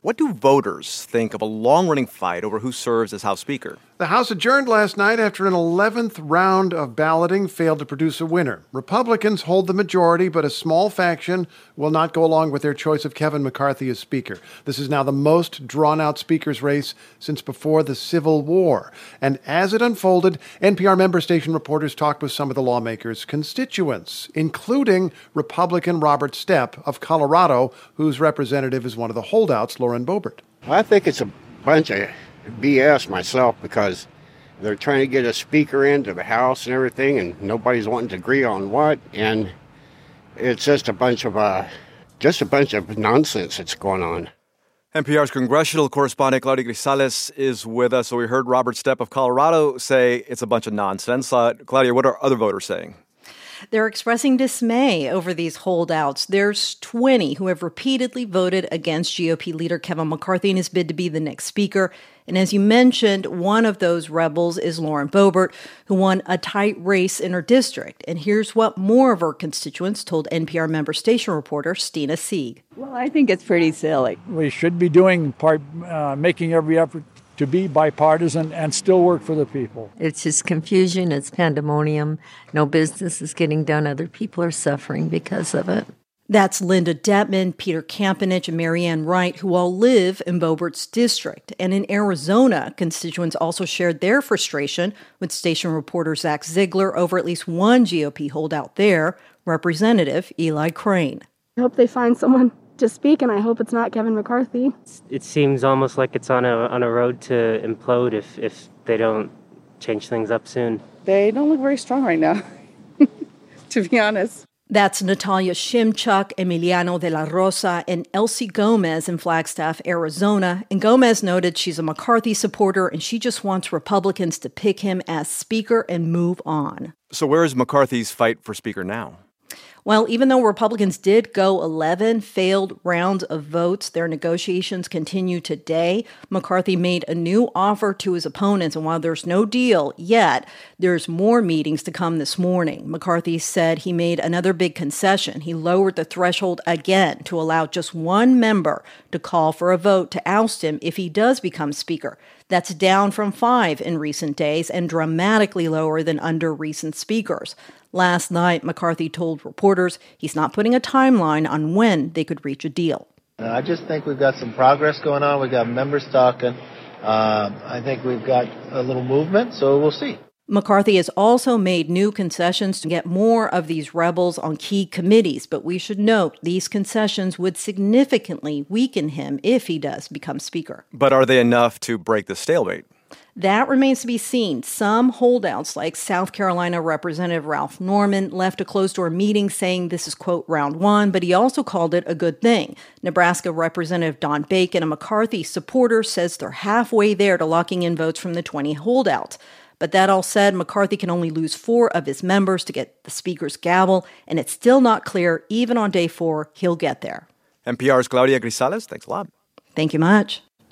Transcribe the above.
What do voters think of a long-running fight over who serves as House Speaker? The House adjourned last night after an 11th round of balloting failed to produce a winner. Republicans hold the majority, but a small faction will not go along with their choice of Kevin McCarthy as Speaker. This is now the most drawn-out Speaker's race since before the Civil War. And as it unfolded, NPR member station reporters talked with some of the lawmakers' constituents, including Republican Robert Stepp of Colorado, whose representative is one of the holdouts, Lauren Boebert. I think it's a bunch of BS myself, because they're trying to get a speaker into the House and everything, and nobody's wanting to agree on what, and it's just a bunch of nonsense that's going on. NPR's congressional correspondent Claudia Grisales is with us. So we heard Robert Stepp of Colorado say it's a bunch of nonsense. Claudia, what are other voters saying? They're expressing dismay over these holdouts. There's 20 who have repeatedly voted against GOP leader Kevin McCarthy in his bid to be the next speaker. And as you mentioned, one of those rebels is Lauren Boebert, who won a tight race in her district. And here's what more of her constituents told NPR member station reporter Stina Sieg. Well, I think it's pretty silly. We should be doing making every effort to be bipartisan and still work for the people. It's just confusion. It's pandemonium. No business is getting done. Other people are suffering because of it. That's Linda Detman, Peter Kampanich, and Marianne Wright, who all live in Boebert's district. And in Arizona, constituents also shared their frustration with station reporter Zach Ziegler over at least one GOP holdout there, Representative Eli Crane. I hope they find someone to speak, and I hope it's not Kevin McCarthy. It seems almost like it's on a road to implode if they don't change things up soon. They don't look very strong right now, to be honest. That's Natalia Shimchuk, Emiliano de la Rosa, and Elsie Gomez in Flagstaff, Arizona. And Gomez noted she's a McCarthy supporter, and she just wants Republicans to pick him as Speaker and move on. So where is McCarthy's fight for Speaker now? Well, even though Republicans did go 11 failed rounds of votes, their negotiations continue today. McCarthy made a new offer to his opponents, and while there's no deal yet, there's more meetings to come this morning. McCarthy said he made another big concession. He lowered the threshold again to allow just one member to call for a vote to oust him if he does become Speaker. That's down from 5 in recent days and dramatically lower than under recent speakers. Last night, McCarthy told reporters he's not putting a timeline on when they could reach a deal. I just think we've got some progress going on. We've got members talking. I think we've got a little movement, so we'll see. McCarthy has also made new concessions to get more of these rebels on key committees, but we should note these concessions would significantly weaken him if he does become Speaker. But are they enough to break the stalemate? That remains to be seen. Some holdouts, like South Carolina Representative Ralph Norman, left a closed-door meeting saying this is, quote, round one, but he also called it a good thing. Nebraska Representative Don Bacon, a McCarthy supporter, says they're halfway there to locking in votes from the 20 holdouts. But that all said, McCarthy can only lose 4 of his members to get the Speaker's gavel, and it's still not clear, even on day 4, he'll get there. NPR's Claudia Grisales, thanks a lot. Thank you much.